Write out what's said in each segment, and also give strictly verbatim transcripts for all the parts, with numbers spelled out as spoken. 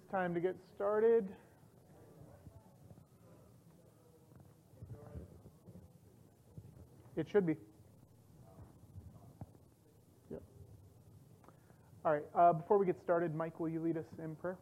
time to get started. It should be. Yep. All right. Uh, before we get started, Mike, will you lead us in prayer?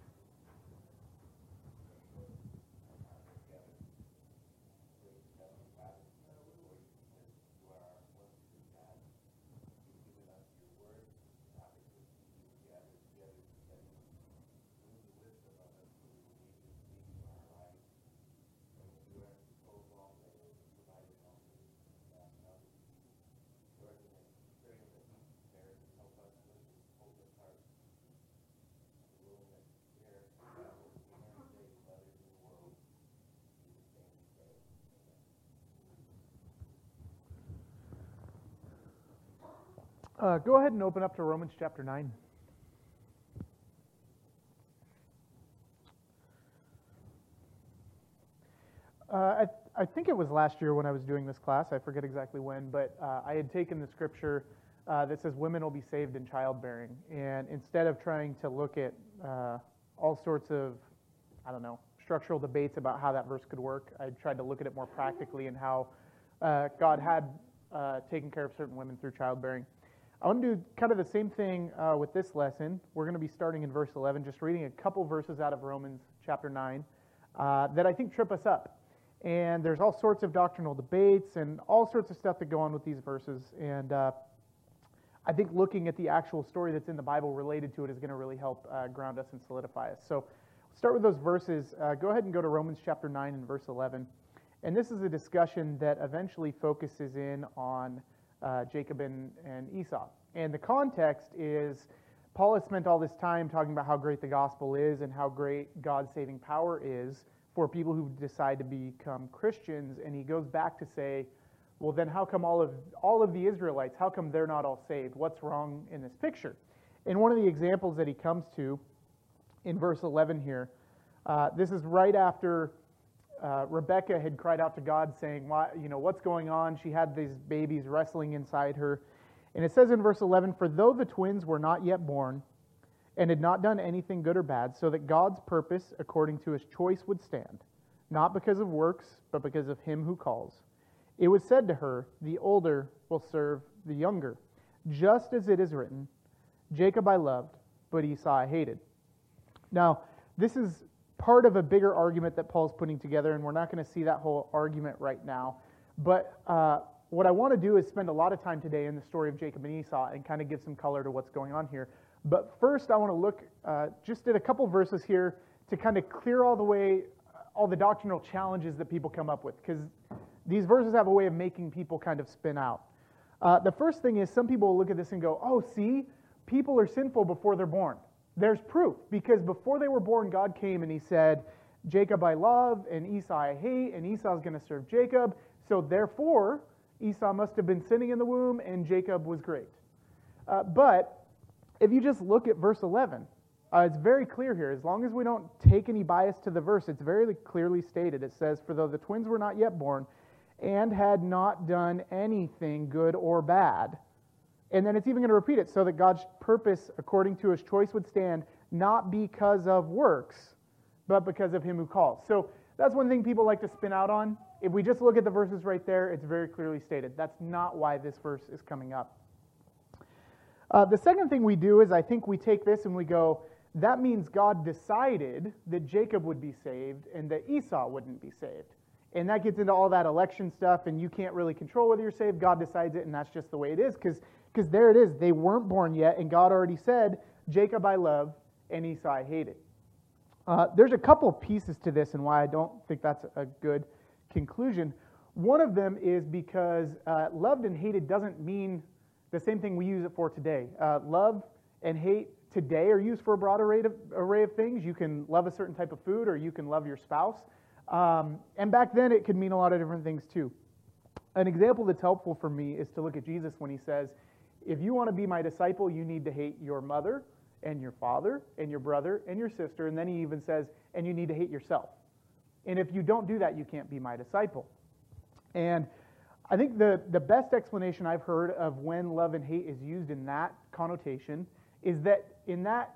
Uh, go ahead and open up to Romans chapter nine. Uh, I, I think it was last year when I was doing this class. I forget exactly when, but uh, I had taken the scripture uh, that says women will be saved in childbearing. And instead of trying to look at uh, all sorts of, I don't know, structural debates about how that verse could work, I tried to look at it more practically and how uh, God had uh, taken care of certain women through childbearing. I want to do kind of the same thing uh, with this lesson. We're going to be starting in verse eleven, just reading a couple verses out of Romans chapter nine uh, that I think trip us up. And there's all sorts of doctrinal debates and all sorts of stuff that go on with these verses. And uh, I think looking at the actual story that's in the Bible related to it is going to really help uh, ground us and solidify us. So start with those verses. Uh, go ahead and go to Romans chapter nine and verse eleven. And this is a discussion that eventually focuses in on Uh, Jacob and, and Esau. And the context is Paul has spent all this time talking about how great the gospel is and how great God's saving power is for people who decide to become Christians. And he goes back to say, well, then how come all of all of the Israelites, how come they're not all saved? What's wrong in this picture? And one of the examples that he comes to in verse eleven here, uh, this is right after Uh, Rebecca had cried out to God saying, "Why, you know, what's going on?" She had these babies wrestling inside her. And it says in verse eleven, "For though the twins were not yet born and had not done anything good or bad, so that God's purpose according to his choice would stand, not because of works, but because of him who calls, it was said to her, the older will serve the younger. Just as it is written, Jacob I loved, but Esau I hated." Now, this is part of a bigger argument that Paul's putting together, and we're not going to see that whole argument right now. But uh, what I want to do is spend a lot of time today in the story of Jacob and Esau and kind of give some color to what's going on here. But first, I want to look uh, just at a couple verses here to kind of clear all the way, all the doctrinal challenges that people come up with, because these verses have a way of making people kind of spin out. Uh, the first thing is some people will look at this and go, oh, see, people are sinful before they're born. There's proof, because before they were born, God came and he said, Jacob I love, and Esau I hate, and Esau's going to serve Jacob. So therefore, Esau must have been sinning in the womb, and Jacob was great. Uh, but if you just look at verse eleven, uh, it's very clear here. As long as we don't take any bias to the verse, it's very clearly stated. It says, "For though the twins were not yet born, and had not done anything good or bad." And then it's even going to repeat it, so that God's purpose according to his choice would stand, not because of works, but because of him who calls. So that's one thing people like to spin out on. If we just look at the verses right there, it's very clearly stated. That's not why this verse is coming up. Uh, the second thing we do is I think we take this and we go, that means God decided that Jacob would be saved and that Esau wouldn't be saved. And that gets into all that election stuff, and you can't really control whether you're saved. God decides it, and that's just the way it is, because Because there it is. They weren't born yet, and God already said, Jacob I love, and Esau I hated. Uh, there's a couple pieces to this and why I don't think that's a good conclusion. One of them is because uh, loved and hated doesn't mean the same thing we use it for today. Uh, love and hate today are used for a broad array of, array of things. You can love a certain type of food, or you can love your spouse. Um, and back then, it could mean a lot of different things too. An example that's helpful for me is to look at Jesus when he says, if you want to be my disciple, you need to hate your mother and your father and your brother and your sister. And then he even says, and you need to hate yourself. And if you don't do that, you can't be my disciple. And I think the, the best explanation I've heard of when love and hate is used in that connotation is that in that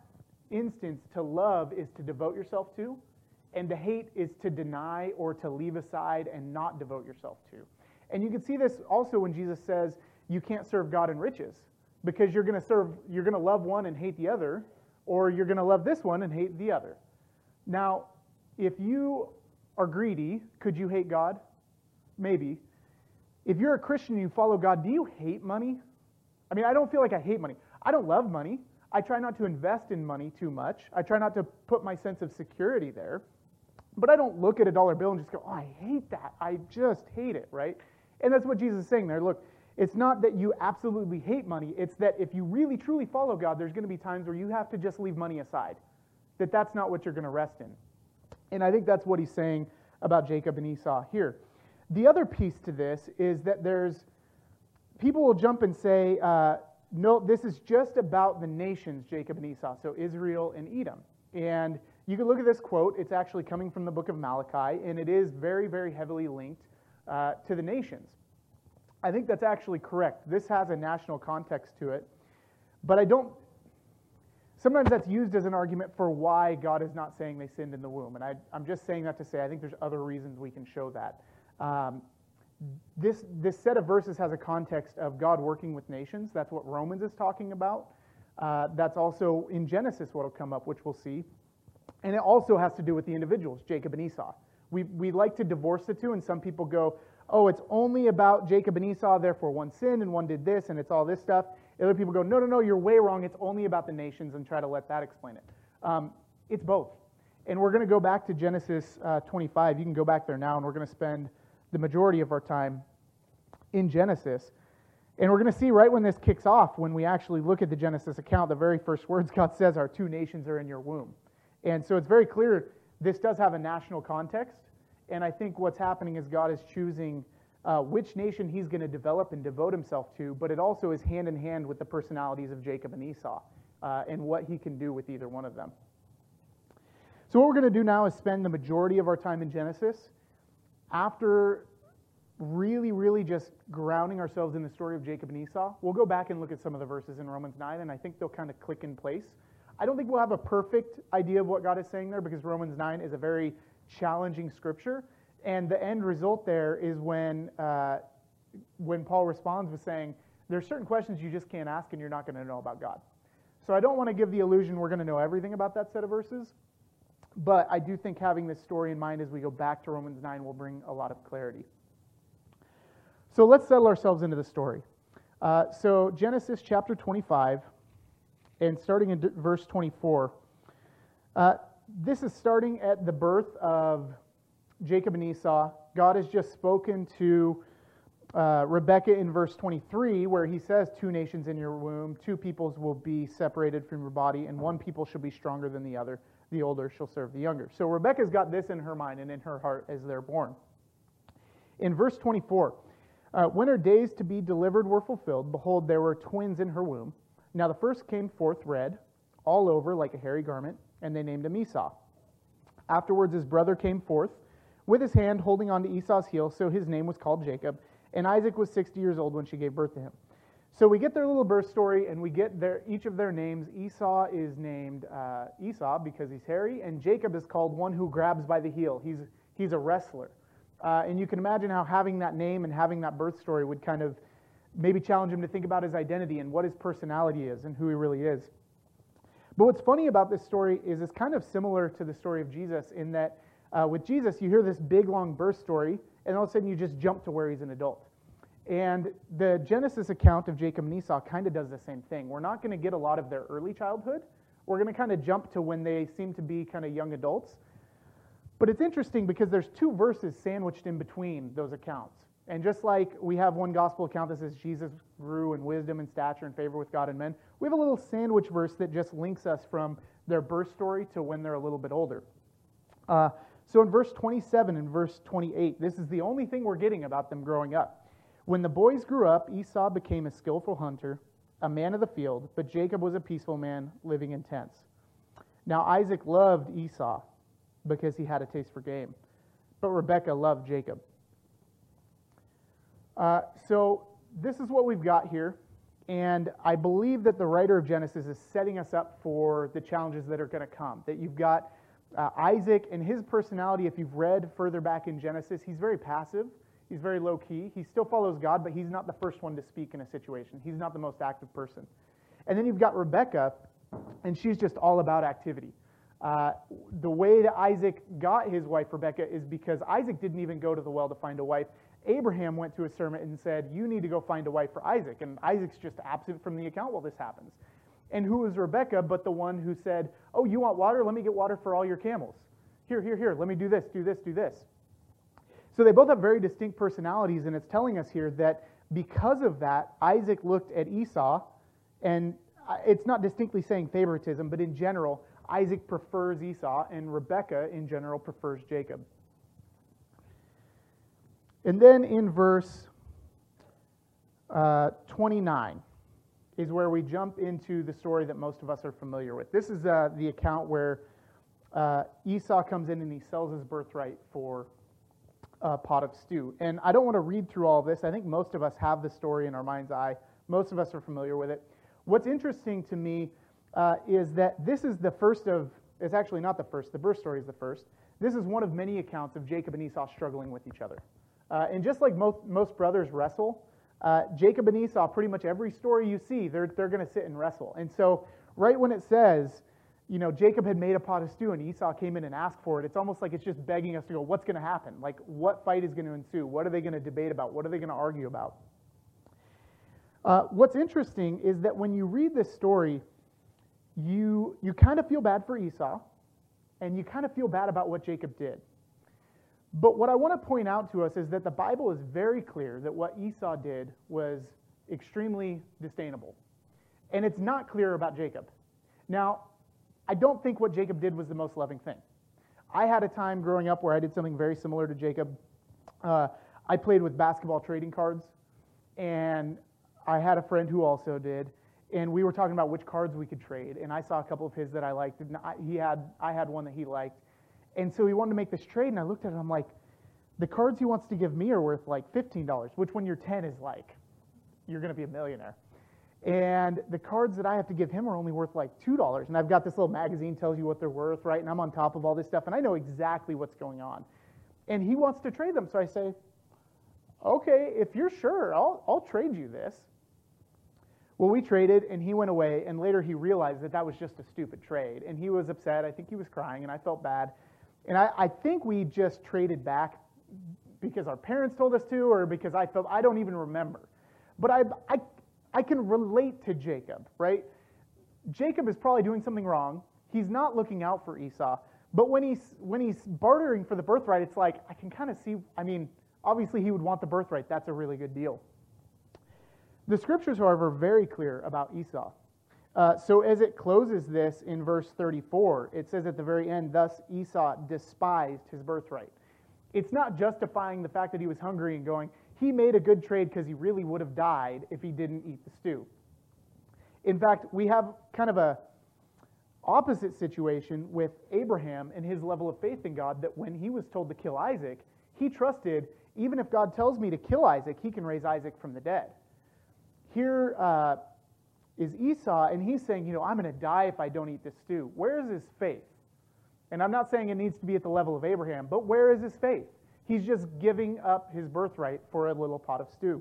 instance, to love is to devote yourself to, and to hate is to deny or to leave aside and not devote yourself to. And you can see this also when Jesus says you can't serve God and riches, because you're going to serve, you're going to love one and hate the other, or you're going to love this one and hate the other. Now, if you are greedy, could you hate God? Maybe. If you're a Christian and you follow God, do you hate money? I mean, I don't feel like I hate money. I don't love money. I try not to invest in money too much. I try not to put my sense of security there. But I don't look at a dollar bill and just go, oh, I hate that. I just hate it, right? And that's what Jesus is saying there. Look, it's not that you absolutely hate money. It's that if you really, truly follow God, there's going to be times where you have to just leave money aside. That that's not what you're going to rest in. And I think that's what he's saying about Jacob and Esau here. The other piece to this is that there's, people will jump and say, uh, no, this is just about the nations, Jacob and Esau, so Israel and Edom. And you can look at this quote. It's actually coming from the book of Malachi, and it is very, very heavily linked uh, to the nations. I think that's actually correct. This has a national context to it, but I don't, sometimes that's used as an argument for why God is not saying they sinned in the womb. And I, I'm just saying that to say I think there's other reasons we can show that. Um, this, this set of verses has a context of God working with nations. That's what Romans is talking about. Uh, that's also in Genesis what will come up, which we'll see. And it also has to do with the individuals, Jacob and Esau. We, we like to divorce the two, and some people go, oh, it's only about Jacob and Esau, therefore one sinned and one did this, and it's all this stuff. Other people go, no, no, no, you're way wrong. It's only about the nations, and try to let that explain it. Um, it's both. And we're going to go back to Genesis uh, twenty-five. You can go back there now, and we're going to spend the majority of our time in Genesis. And we're going to see right when this kicks off, when we actually look at the Genesis account, the very first words God says are, two nations are in your womb. And so it's very clear this does have a national context. And I think what's happening is God is choosing uh, which nation he's going to develop and devote himself to, but it also is hand in hand with the personalities of Jacob and Esau uh, and what he can do with either one of them. So what we're going to do now is spend the majority of our time in Genesis. After really, really just grounding ourselves in the story of Jacob and Esau, we'll go back and look at some of the verses in Romans nine, and I think they'll kind of click in place. I don't think we'll have a perfect idea of what God is saying there, because Romans nine is a very challenging scripture, and the end result there is when uh, when Paul responds with saying, there's certain questions you just can't ask and you're not going to know about God. So I don't want to give the illusion we're going to know everything about that set of verses, but I do think having this story in mind as we go back to Romans nine will bring a lot of clarity. So let's settle ourselves into the story. Uh, so Genesis chapter twenty-five, and starting in verse twenty-four, uh, this is starting at the birth of Jacob and Esau. God has just spoken to uh, Rebekah in verse twenty-three, where he says, two nations in your womb, two peoples will be separated from your body, and one people shall be stronger than the other. The older shall serve the younger. So Rebekah's got this in her mind and in her heart as they're born. In verse twenty-four, uh, when her days to be delivered were fulfilled, behold, there were twins in her womb. Now the first came forth red, all over like a hairy garment, and they named him Esau. Afterwards his brother came forth, with his hand holding on to Esau's heel, so his name was called Jacob, and Isaac was sixty years old when she gave birth to him. So we get their little birth story, and we get their each of their names. Esau is named uh, Esau because he's hairy, and Jacob is called one who grabs by the heel. He's, he's a wrestler. Uh, and you can imagine how having that name and having that birth story would kind of maybe challenge him to think about his identity and what his personality is and who he really is. But what's funny about this story is it's kind of similar to the story of Jesus in that uh, with Jesus, you hear this big, long birth story, and all of a sudden you just jump to where he's an adult. And the Genesis account of Jacob and Esau kind of does the same thing. We're not going to get a lot of their early childhood. We're going to kind of jump to when they seem to be kind of young adults. But it's interesting because there's two verses sandwiched in between those accounts. And just like we have one gospel account that says Jesus grew in wisdom and stature and favor with God and men, we have a little sandwich verse that just links us from their birth story to when they're a little bit older. Uh, so in verse twenty-seven and verse twenty-eight, this is the only thing we're getting about them growing up. When the boys grew up, Esau became a skillful hunter, a man of the field, but Jacob was a peaceful man living in tents. Now Isaac loved Esau because he had a taste for game, but Rebekah loved Jacob. Uh, so this is what we've got here. And I believe that the writer of Genesis is setting us up for the challenges that are going to come. That you've got uh, Isaac and his personality, if you've read further back in Genesis, he's very passive. He's very low-key. He still follows God, but he's not the first one to speak in a situation. He's not the most active person. And then you've got Rebekah, and she's just all about activity. Uh, the way that Isaac got his wife Rebekah is because Isaac didn't even go to the well to find a wife. Abraham went to a servant and said, you need to go find a wife for Isaac. And Isaac's just absent from the account while this happens. And who was Rebekah but the one who said, oh, you want water? Let me get water for all your camels. Here, here, here. Let me do this, do this, do this. So they both have very distinct personalities, and it's telling us here that because of that, Isaac looked at Esau, and it's not distinctly saying favoritism, but in general, Isaac prefers Esau, and Rebekah, in general, prefers Jacob. And then in verse uh, twenty-nine is where we jump into the story that most of us are familiar with. This is uh, the account where uh, Esau comes in and he sells his birthright for a pot of stew. And I don't want to read through all this. I think most of us have the story in our mind's eye. Most of us are familiar with it. What's interesting to me uh, is that this is the first of, it's actually not the first, the birth story is the first. This is one of many accounts of Jacob and Esau struggling with each other. Uh, and just like most, most brothers wrestle, uh, Jacob and Esau, pretty much every story you see, they're, they're going to sit and wrestle. And so right when it says, you know, Jacob had made a pot of stew and Esau came in and asked for it, it's almost like it's just begging us to go, what's going to happen? Like, what fight is going to ensue? What are they going to debate about? What are they going to argue about? Uh, what's interesting is that when you read this story, you, you kind of feel bad for Esau, and you kind of feel bad about what Jacob did. But what I want to point out to us is that the Bible is very clear that what Esau did was extremely disdainable. And it's not clear about Jacob. Now, I don't think what Jacob did was the most loving thing. I had a time growing up where I did something very similar to Jacob. Uh, I played with basketball trading cards, and I had a friend who also did, and we were talking about which cards we could trade, and I saw a couple of his that I liked, and I, he had, I had one that he liked, and so he wanted to make this trade, and I looked at it, and I'm like, the cards he wants to give me are worth like fifteen dollars, which when you're ten is like, you're going to be a millionaire. And the cards that I have to give him are only worth like two dollars. And I've got this little magazine tells you what they're worth, right? And I'm on top of all this stuff, and I know exactly what's going on. And he wants to trade them, so I say, okay, if you're sure, I'll, I'll trade you this. Well, we traded, and he went away, and later he realized that that was just a stupid trade. And he was upset. I think he was crying, and I felt bad. And I, I think we just traded back because our parents told us to, or because I felt, I don't even remember. But I, I I can relate to Jacob, right? Jacob is probably doing something wrong. He's not looking out for Esau. But when he's when he's bartering for the birthright, it's like, I can kind of see, I mean, obviously he would want the birthright. That's a really good deal. The scriptures, however, are very clear about Esau. Uh, so as it closes this in verse thirty-four, it says at the very end, thus Esau despised his birthright. It's not justifying the fact that he was hungry and going, he made a good trade because he really would have died if he didn't eat the stew. In fact, we have kind of a opposite situation with Abraham and his level of faith in God, that when he was told to kill Isaac, he trusted, even if God tells me to kill Isaac, he can raise Isaac from the dead. Here uh, is Esau, and he's saying, you know, I'm going to die if I don't eat this stew. Where is his faith? And I'm not saying it needs to be at the level of Abraham, but where is his faith? He's just giving up his birthright for a little pot of stew.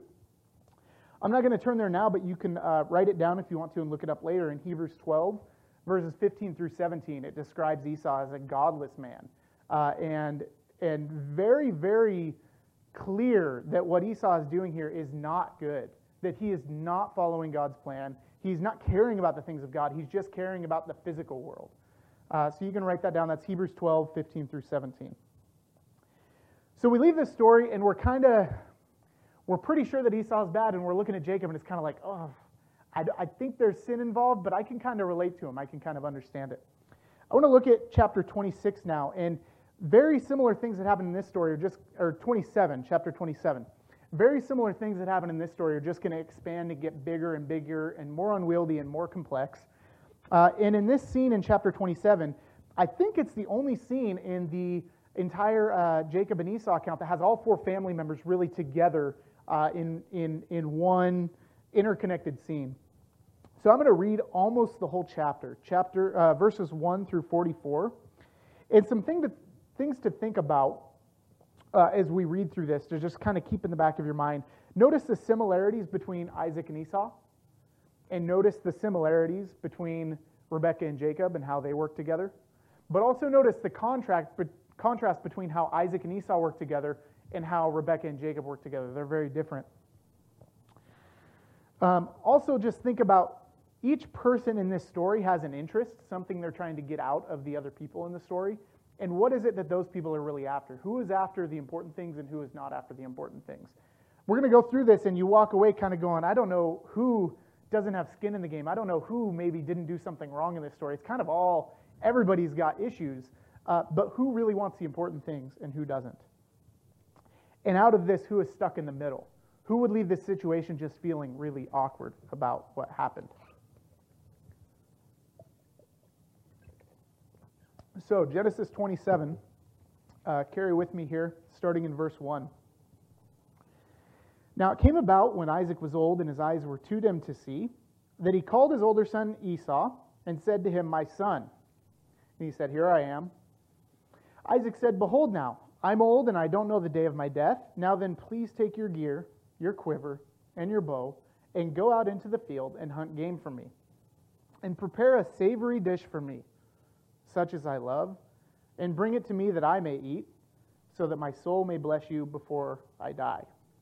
I'm not going to turn there now, but you can uh, write it down if you want to and look it up later. In Hebrews twelve, verses fifteen through seventeen, it describes Esau as a godless man. Uh, and, and very, very clear that what Esau is doing here is not good, that he is not following God's plan. He's not caring about the things of God. He's just caring about the physical world. Uh, so you can write that down. That's Hebrews twelve, fifteen through seventeen. So we leave this story, and we're kind of, we're pretty sure that Esau's bad, and we're looking at Jacob, and it's kind of like, oh, I, I think there's sin involved, but I can kind of relate to him. I can kind of understand it. I want to look at chapter twenty-six now, and very similar things that happen in this story are just, or twenty-seven, chapter twenty-seven. Very similar things that happen in this story are just going to expand and get bigger and bigger and more unwieldy and more complex. Uh, and in this scene in chapter twenty-seven, I think it's the only scene in the entire uh, Jacob and Esau account that has all four family members really together uh, in in in one interconnected scene. So I'm going to read almost the whole chapter, chapter uh, verses one through forty-four, and some thing to, things to think about uh, as we read through this, to just kind of keep in the back of your mind. Notice the similarities between Isaac and Esau, and notice the similarities between Rebekah and Jacob and how they work together. But also notice the contract, but contrast between how Isaac and Esau work together and how Rebekah and Jacob work together. They're very different. Um, also, just think about each person in this story has an interest, something they're trying to get out of the other people in the story. And what is it that those people are really after? Who is after the important things and who is not after the important things? We're going to go through this and you walk away kind of going, I don't know who doesn't have skin in the game. I don't know who maybe didn't do something wrong in this story. It's kind of all, everybody's got issues, uh, but who really wants the important things and who doesn't? And out of this, who is stuck in the middle? Who would leave this situation just feeling really awkward about what happened? So, Genesis twenty-seven, uh, carry with me here, starting in verse one. Now it came about when Isaac was old and his eyes were too dim to see, that he called his older son Esau and said to him, My son. And he said, Here I am. Isaac said, Behold now, I'm old and I don't know the day of my death. Now then, please take your gear, your quiver, and your bow, and go out into the field and hunt game for me. And prepare a savory dish for me, such as I love, and bring it to me that I may eat, so that my soul may bless you before I die.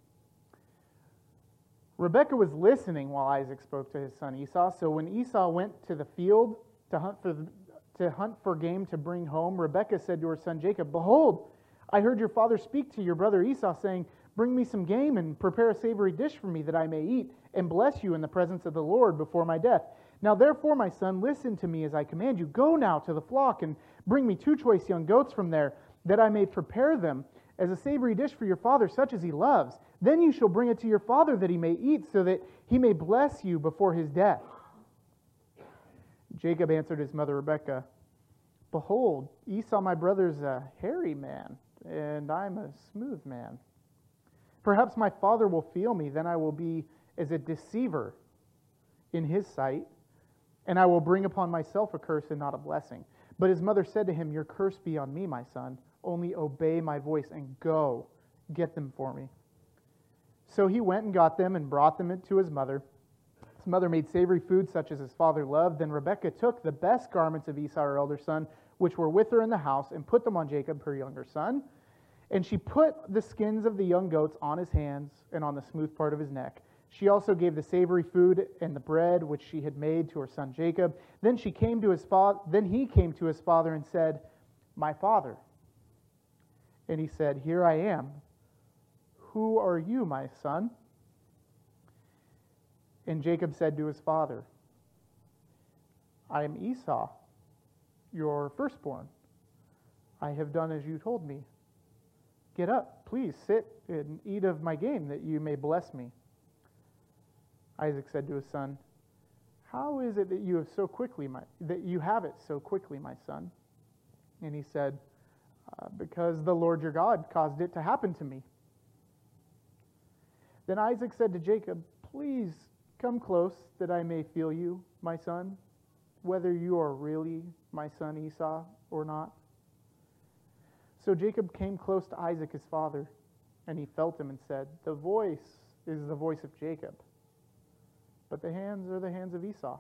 Rebekah was listening while Isaac spoke to his son Esau. So when Esau went to the field to hunt for the, to hunt for game to bring home, Rebekah said to her son Jacob, Behold, I heard your father speak to your brother Esau, saying, Bring me some game and prepare a savory dish for me that I may eat and bless you in the presence of the Lord before my death. Now therefore, my son, listen to me as I command you. Go now to the flock and bring me two choice young goats from there, that I may prepare them as a savory dish for your father, such as he loves. Then you shall bring it to your father that he may eat, so that he may bless you before his death. Jacob answered his mother Rebekah, Behold, Esau my brother's a hairy man, and I'm a smooth man. Perhaps my father will feel me, then I will be as a deceiver in his sight, and I will bring upon myself a curse and not a blessing. But his mother said to him, Your curse be on me, my son. Only obey my voice and go, get them for me. So he went and got them and brought them to his mother. His mother made savory food such as his father loved. Then Rebekah took the best garments of Esau, her elder son, which were with her in the house, and put them on Jacob, her younger son. And she put the skins of the young goats on his hands and on the smooth part of his neck. She also gave the savory food and the bread which she had made to her son Jacob. Then she came to his father. Then he came to his father and said, My father. And he said, Here I am. Who are you, my son? And Jacob said to his father, I am Esau, your firstborn. I have done as you told me. Get up, please, sit and eat of my game, that you may bless me. Isaac said to his son, How is it that you have so quickly, my that you have it so quickly, my son? And he said, uh, Because the Lord your God caused it to happen to me. Then Isaac said to Jacob, Please come close, that I may feel you, my son, whether you are really my son Esau or not. So Jacob came close to Isaac his father, and he felt him and said, The voice is the voice of Jacob, but the hands are the hands of Esau.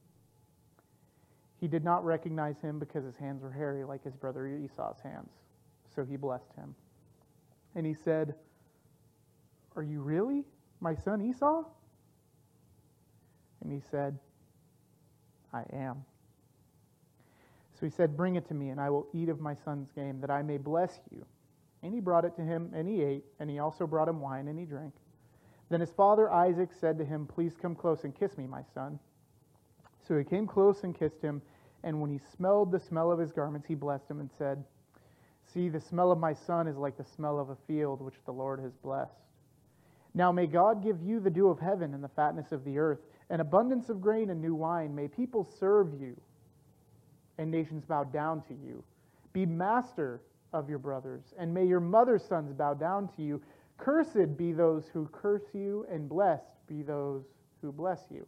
He did not recognize him because his hands were hairy like his brother Esau's hands. So he blessed him. And he said, Are you really my son Esau? And he said, I am. So he said, Bring it to me, and I will eat of my son's game, that I may bless you. And he brought it to him, and he ate, and he also brought him wine, and he drank. Then his father Isaac said to him, Please come close and kiss me, my son. So he came close and kissed him, and when he smelled the smell of his garments, he blessed him and said, See, the smell of my son is like the smell of a field which the Lord has blessed. Now may God give you the dew of heaven and the fatness of the earth, an abundance of grain and new wine. May people serve you, and nations bow down to you. Be master of your brothers, and may your mother's sons bow down to you. Cursed be those who curse you, and blessed be those who bless you."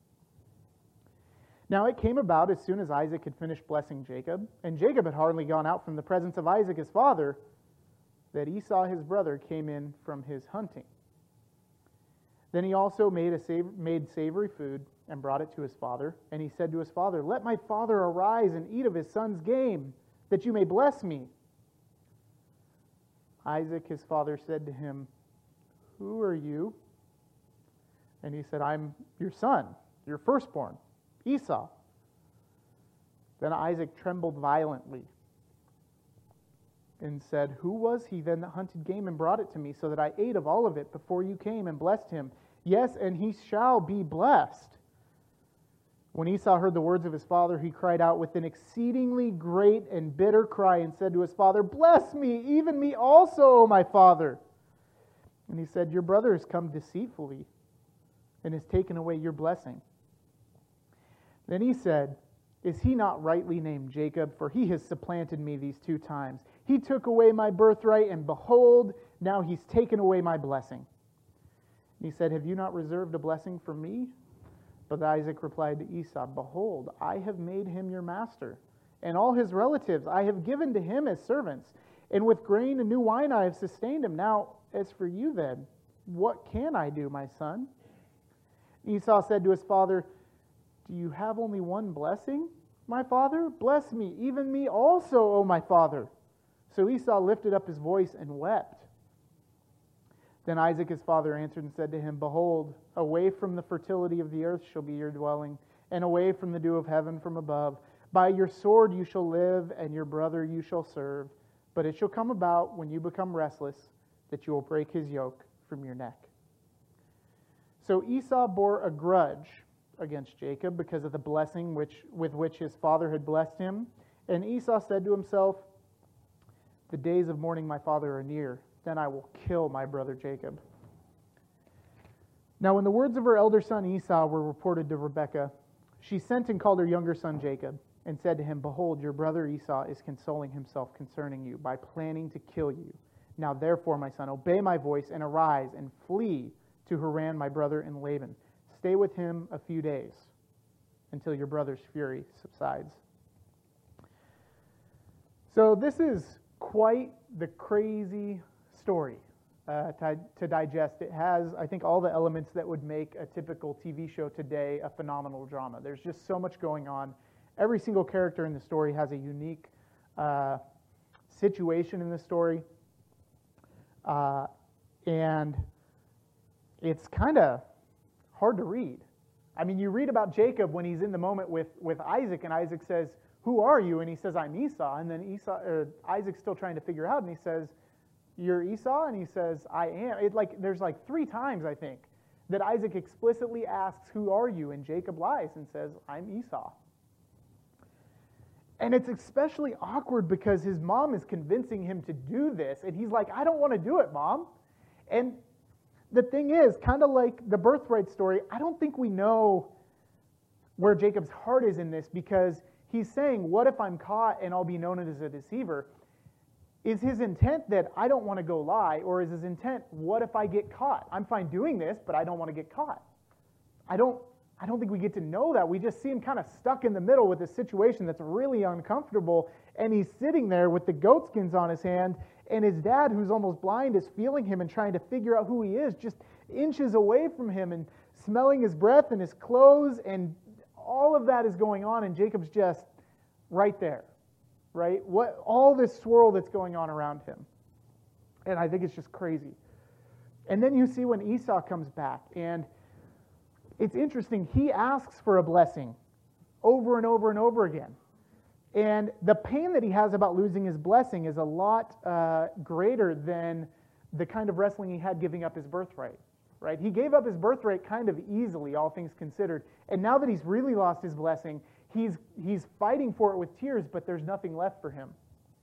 Now it came about as soon as Isaac had finished blessing Jacob, and Jacob had hardly gone out from the presence of Isaac his father, that Esau his brother came in from his hunting. Then he also made a sav- made savory food and brought it to his father, and he said to his father, "Let my father arise and eat of his son's game, that you may bless me." Isaac his father said to him, "Who are you?" And he said, "I'm your son, your firstborn, Esau." Then Isaac trembled violently and said, "Who was he then that hunted game and brought it to me, so that I ate of all of it before you came and blessed him? Yes, and he shall be blessed." When Esau heard the words of his father, he cried out with an exceedingly great and bitter cry and said to his father, "Bless me, even me also, O my father." And he said, "Your brother has come deceitfully and has taken away your blessing." Then he said, "Is he not rightly named Jacob? For he has supplanted me these two times. He took away my birthright, and behold, now he's taken away my blessing." And he said, "Have you not reserved a blessing for me?" But Isaac replied to Esau, "Behold, I have made him your master, and all his relatives I have given to him as servants, and with grain and new wine I have sustained him. Now, as for you then, what can I do, my son?" Esau said to his father, "Do you have only one blessing, my father? Bless me, even me also, O my father." So Esau lifted up his voice and wept. Then Isaac his father answered and said to him, "Behold, away from the fertility of the earth shall be your dwelling, and away from the dew of heaven from above. By your sword you shall live, and your brother you shall serve. But it shall come about, when you become restless, that you will break his yoke from your neck." So Esau bore a grudge against Jacob because of the blessing which with which his father had blessed him. And Esau said to himself, "The days of mourning my father are near. Then I will kill my brother Jacob." Now when the words of her elder son Esau were reported to Rebekah, she sent and called her younger son Jacob, and said to him, "Behold, your brother Esau is consoling himself concerning you by planning to kill you. Now therefore, my son, obey my voice and arise and flee to Haran my brother and Laban. Stay with him a few days until your brother's fury subsides." So this is quite the crazy story uh, to, to digest. It has, I think, all the elements that would make a typical T V show today a phenomenal drama. There's just so much going on. Every single character in the story has a unique uh, situation in the story. Uh, and it's kind of hard to read. I mean, you read about Jacob when he's in the moment with, with Isaac, and Isaac says, "Who are you?" And he says, "I'm Esau." And then Esau, uh, Isaac's still trying to figure out, and he says, "You're Esau?" And he says, "I am." It like there's like three times, I think, that Isaac explicitly asks, "Who are you?" And Jacob lies and says, "I'm Esau." And it's especially awkward because his mom is convincing him to do this, and he's like, "I don't want to do it, Mom." And the thing is, kind of like the birthright story, I don't think we know where Jacob's heart is in this, because he's saying, "What if I'm caught and I'll be known as a deceiver?" Is his intent that I don't want to go lie, or is his intent, what if I get caught? I'm fine doing this, but I don't want to get caught. I don't I don't think we get to know that. We just see him kind of stuck in the middle with a situation that's really uncomfortable, and he's sitting there with the goat skins on his hand, and his dad, who's almost blind, is feeling him and trying to figure out who he is, just inches away from him and smelling his breath and his clothes, and all of that is going on, and Jacob's just right there, right? What all this swirl that's going on around him. And I think it's just crazy. And then you see when Esau comes back, and it's interesting, he asks for a blessing over and over and over again. And the pain that he has about losing his blessing is a lot uh, greater than the kind of wrestling he had giving up his birthright, right? He gave up his birthright kind of easily, all things considered. And now that he's really lost his blessing, he's he's fighting for it with tears, but there's nothing left for him.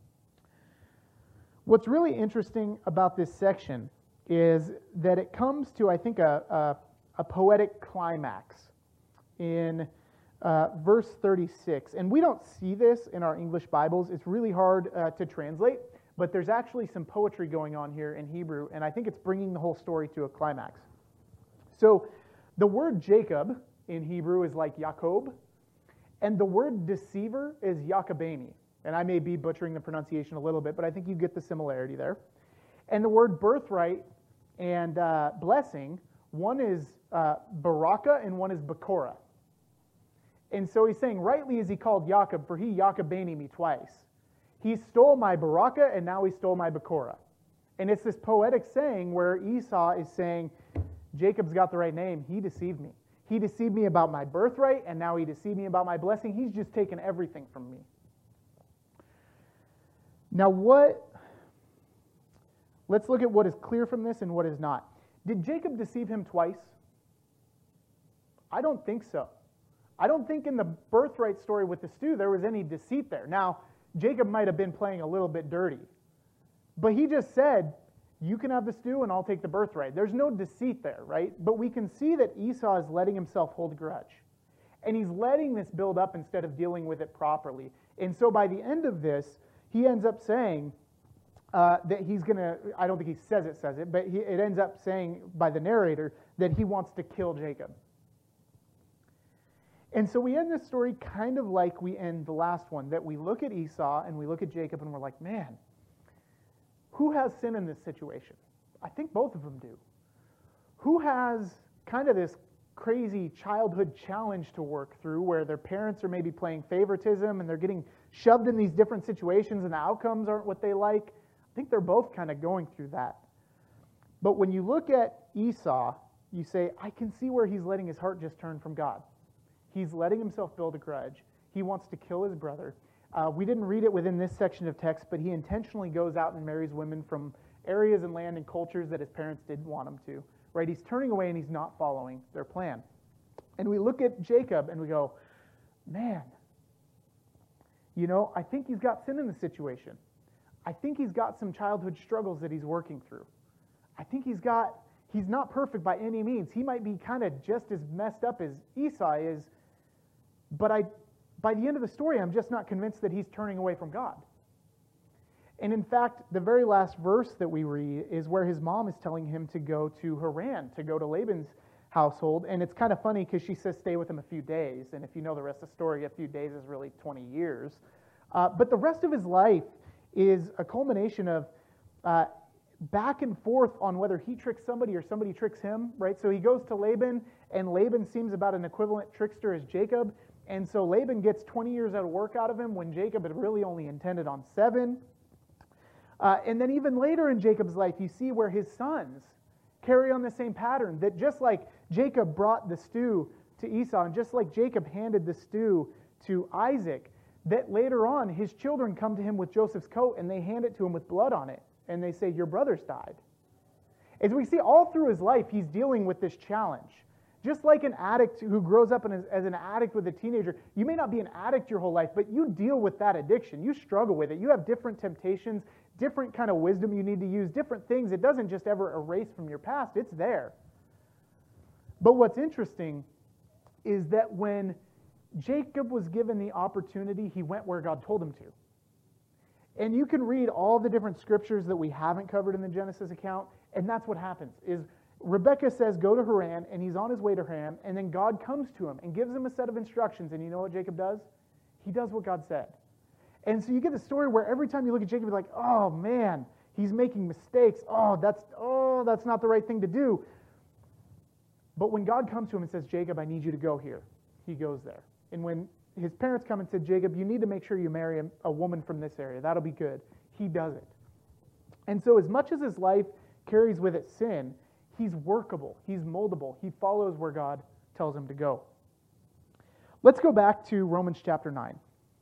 What's really interesting about this section is that it comes to, I think, a, a, a poetic climax in uh, verse thirty-six. And we don't see this in our English Bibles. It's really hard uh, to translate, but there's actually some poetry going on here in Hebrew, and I think it's bringing the whole story to a climax. So The word Jacob in Hebrew is like Jacob, and the word deceiver is Yakabeni. And I may be butchering the pronunciation a little bit, but I think you get the similarity there. And the word birthright and uh, blessing, one is uh, Baraka and one is Bakora. And so he's saying, rightly is he called Jacob, for he Yakabeni me twice. He stole my Baraka and now he stole my Bakora. And it's this poetic saying where Esau is saying, Jacob's got the right name, he deceived me. He deceived me about my birthright and now he deceived me about my blessing. He's just taken everything from me. Now what, let's look at what is clear from this and what is not. Did Jacob deceive him twice? I don't think so. I don't think in the birthright story with the stew there was any deceit there. Now, Jacob might have been playing a little bit dirty, but he just said, you can have the stew and I'll take the birthright. There's no deceit there, right? But we can see that Esau is letting himself hold a grudge. And he's letting this build up instead of dealing with it properly. And so by the end of this, he ends up saying uh, that he's going to, I don't think he says it, says it, but he, it ends up saying by the narrator that he wants to kill Jacob. And so we end this story kind of like we end the last one, that we look at Esau and we look at Jacob and we're like, man, who has sin in this situation? I think both of them do. Who has kind of this crazy childhood challenge to work through where their parents are maybe playing favoritism and they're getting shoved in these different situations and the outcomes aren't what they like? I think they're both kind of going through that. But when you look at Esau, you say, I can see where he's letting his heart just turn from God. He's letting himself build a grudge. He wants to kill his brother. Uh, we didn't read it within this section of text, but he intentionally goes out and marries women from areas and land and cultures that his parents didn't want him to. Right? He's turning away and he's not following their plan. And we look at Jacob and we go, man, you know, I think he's got sin in the situation. I think he's got some childhood struggles that he's working through. I think he's got, he's not perfect by any means. He might be kind of just as messed up as Esau is, but I, by the end of the story, I'm just not convinced that he's turning away from God. And in fact, the very last verse that we read is where his mom is telling him to go to Haran, to go to Laban's household. And it's kind of funny because she says stay with him a few days. And if you know the rest of the story, a few days is really twenty years. Uh, but the rest of his life is a culmination of uh, back and forth on whether he tricks somebody or somebody tricks him, right? So he goes to Laban, and Laban seems about an equivalent trickster as Jacob. And so Laban gets twenty years of work out of him when Jacob had really only intended on seven. Uh, and then even later in Jacob's life, you see where his sons carry on the same pattern, that just like Jacob brought the stew to Esau, and just like Jacob handed the stew to Isaac, that later on his children come to him with Joseph's coat and they hand it to him with blood on it. And they say, your brother's died. As we see all through his life, he's dealing with this challenge. Just like an addict who grows up as, as an addict with a teenager, you may not be an addict your whole life, but you deal with that addiction. You struggle with it. You have different temptations, different kind of wisdom you need to use, different things. It doesn't just ever erase from your past. It's there. But what's interesting is that when Jacob was given the opportunity, he went where God told him to. And you can read all the different scriptures that we haven't covered in the Genesis account, and that's what happens. Is Rebekah says, go to Haran, and he's on his way to Haran, and then God comes to him and gives him a set of instructions, and you know what Jacob does? He does what God said. And so you get the story where every time you look at Jacob, you're like, oh man, he's making mistakes. Oh, that's oh, that's not the right thing to do. But when God comes to him and says, Jacob, I need you to go here, he goes there. And when his parents come and said, Jacob, you need to make sure you marry a, a woman from this area. That'll be good. He does it. And so as much as his life carries with it sin, he's workable. He's moldable. He follows where God tells him to go. Let's go back to Romans chapter nine.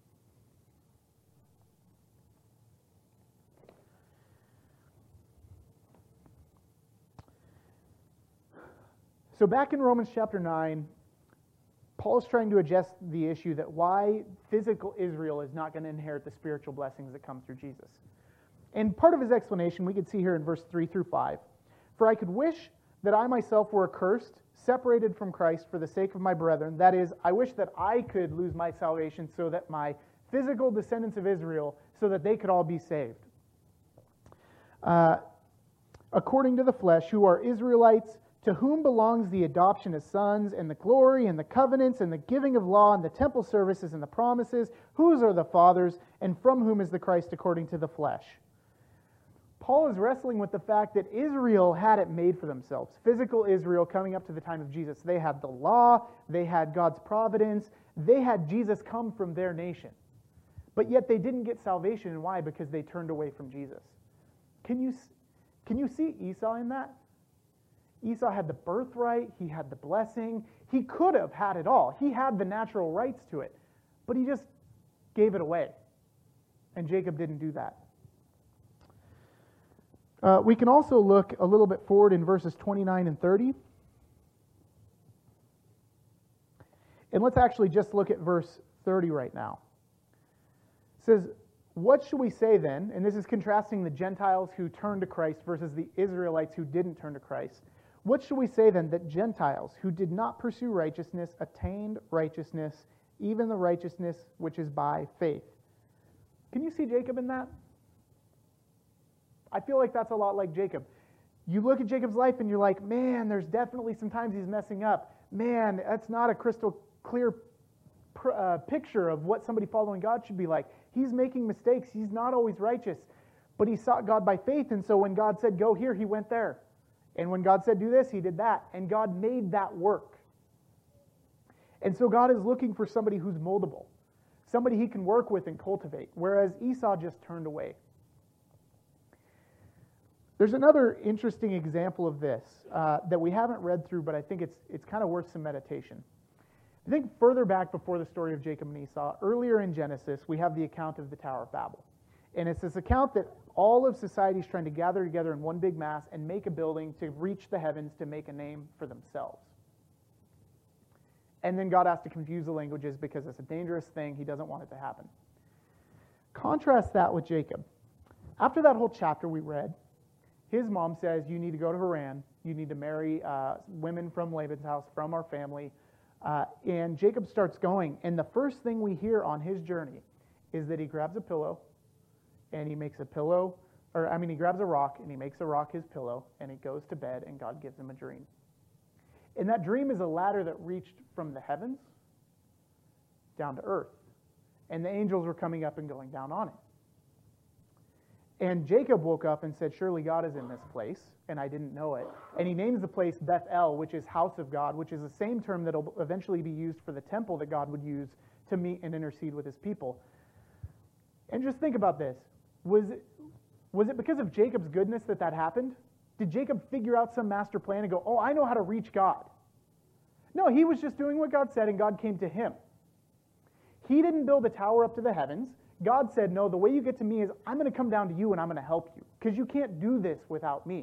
So back in Romans chapter nine, Paul's trying to address the issue that why physical Israel is not going to inherit the spiritual blessings that come through Jesus. And part of his explanation we could see here in verse three through five. For I could wish that I myself were accursed, separated from Christ for the sake of my brethren. That is, I wish that I could lose my salvation so that my physical descendants of Israel, so that they could all be saved. Uh, according to the flesh, who are Israelites, to whom belongs the adoption as sons, and the glory, and the covenants, and the giving of law, and the temple services, and the promises? Whose are the fathers, and from whom is the Christ according to the flesh? Paul is wrestling with the fact that Israel had it made for themselves. Physical Israel coming up to the time of Jesus. They had the law, they had God's providence, they had Jesus come from their nation. But yet they didn't get salvation. And why? Because they turned away from Jesus. Can you, can you see Esau in that? Esau had the birthright, he had the blessing, he could have had it all. He had the natural rights to it, but he just gave it away. And Jacob didn't do that. Uh, we can also look a little bit forward in verses twenty-nine and thirty. And let's actually just look at verse thirty right now. It says, "What shall we say then?" And this is contrasting the Gentiles who turned to Christ versus the Israelites who didn't turn to Christ. "What shall we say then? That Gentiles who did not pursue righteousness attained righteousness, even the righteousness which is by faith." Can you see Jacob in that? I feel like that's a lot like Jacob. You look at Jacob's life and you're like, man, there's definitely some times he's messing up. Man, that's not a crystal clear pr- uh, picture of what somebody following God should be like. He's making mistakes. He's not always righteous. But he sought God by faith, and so when God said, go here, he went there. And when God said, do this, he did that. And God made that work. And so God is looking for somebody who's moldable, somebody he can work with and cultivate, whereas Esau just turned away. There's another interesting example of this uh, that we haven't read through, but I think it's it's kind of worth some meditation. I think further back before the story of Jacob and Esau, earlier in Genesis, we have the account of the Tower of Babel. And it's this account that all of society is trying to gather together in one big mass and make a building to reach the heavens to make a name for themselves. And then God has to confuse the languages because it's a dangerous thing. He doesn't want it to happen. Contrast that with Jacob. After that whole chapter we read, his mom says, you need to go to Haran. You need to marry uh, women from Laban's house, from our family. Uh, and Jacob starts going. And the first thing we hear on his journey is that he grabs a pillow and he makes a pillow, or I mean, he grabs a rock and he makes a rock his pillow and he goes to bed and God gives him a dream. And that dream is a ladder that reached from the heavens down to earth. And the angels were coming up and going down on it. And Jacob woke up and said, surely God is in this place, and I didn't know it. And he names the place Bethel, which is house of God, which is the same term that will eventually be used for the temple that God would use to meet and intercede with his people. And just think about this. Was it, was it because of Jacob's goodness that that happened? Did Jacob figure out some master plan and go, oh, I know how to reach God? No, he was just doing what God said, and God came to him. He didn't build a tower up to the heavens. God said, no, the way you get to me is I'm going to come down to you and I'm going to help you, because you can't do this without me.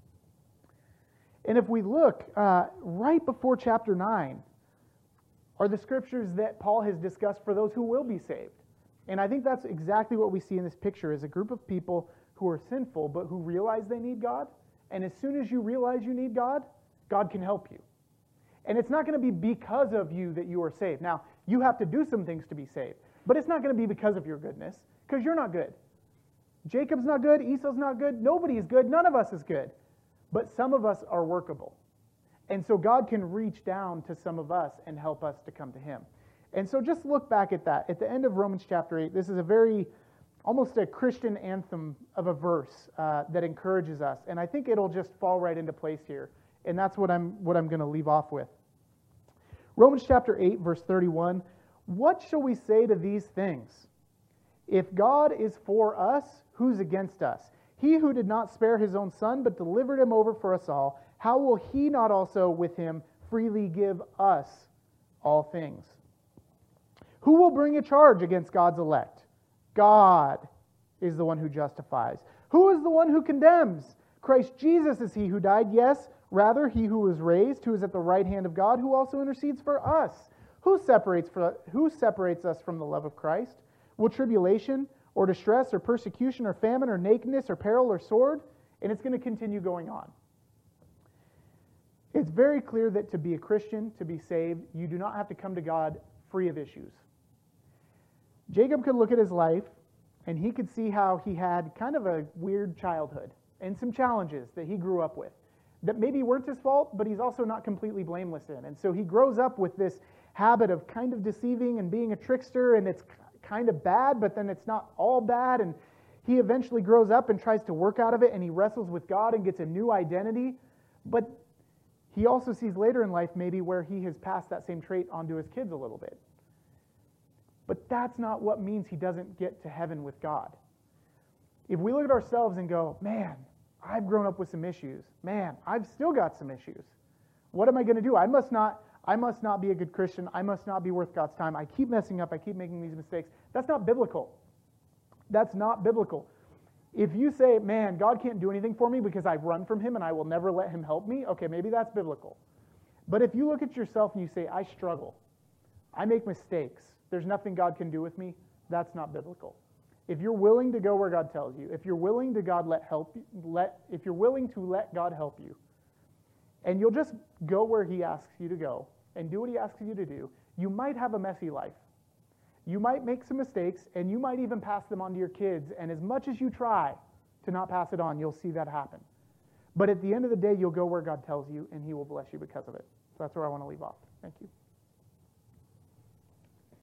And if we look uh, right before chapter nine are the scriptures that Paul has discussed for those who will be saved. And I think that's exactly what we see in this picture, is a group of people who are sinful but who realize they need God. And as soon as you realize you need God, God can help you. And it's not going to be because of you that you are saved. Now, you have to do some things to be saved. But it's not going to be because of your goodness, because you're not good. Jacob's not good, Esau's not good, nobody is good, none of us is good. But some of us are workable. And so God can reach down to some of us and help us to come to him. And so just look back at that. At the end of Romans chapter eight, this is a very, almost a Christian anthem of a verse uh, that encourages us. And I think it'll just fall right into place here. And that's what I'm, what I'm going to leave off with. Romans chapter eight, verse thirty-one. What shall we say to these things? If God is for us, who's against us? He who did not spare his own son, but delivered him over for us all, how will he not also with him freely give us all things? Who will bring a charge against God's elect? God is the one who justifies. Who is the one who condemns? Christ Jesus is he who died, yes, rather he who was raised, who is at the right hand of God, who also intercedes for us. Who separates, for, who separates us from the love of Christ? Will tribulation, or distress, or persecution, or famine, or nakedness, or peril, or sword? And it's going to continue going on. It's very clear that to be a Christian, to be saved, you do not have to come to God free of issues. Jacob could look at his life, and he could see how he had kind of a weird childhood, and some challenges that he grew up with. that maybe weren't his fault, but he's also not completely blameless in. And so he grows up with this habit of kind of deceiving and being a trickster, and it's kind of bad, but then it's not all bad. And he eventually grows up and tries to work out of it, and he wrestles with God and gets a new identity. But he also sees later in life maybe where he has passed that same trait onto his kids a little bit. But that's not what means he doesn't get to heaven with God. If we look at ourselves and go, man, I've grown up with some issues. Man, I've still got some issues. What am I going to do? I must not, I must not be a good Christian. I must not be worth God's time. I keep messing up. I keep making these mistakes. That's not biblical. That's not biblical. If you say, man, God can't do anything for me because I've run from him and I will never let him help me, okay, maybe that's biblical. But if you look at yourself and you say, I struggle, I make mistakes, there's nothing God can do with me, that's not biblical. If you're willing to go where God tells you, if you're willing to God let help you, let if you're willing to let God help you, and you'll just go where he asks you to go and do what he asks you to do, you might have a messy life. You might make some mistakes, and you might even pass them on to your kids, and as much as you try to not pass it on, you'll see that happen. But at the end of the day, you'll go where God tells you, and he will bless you because of it. So that's where I want to leave off. Thank you.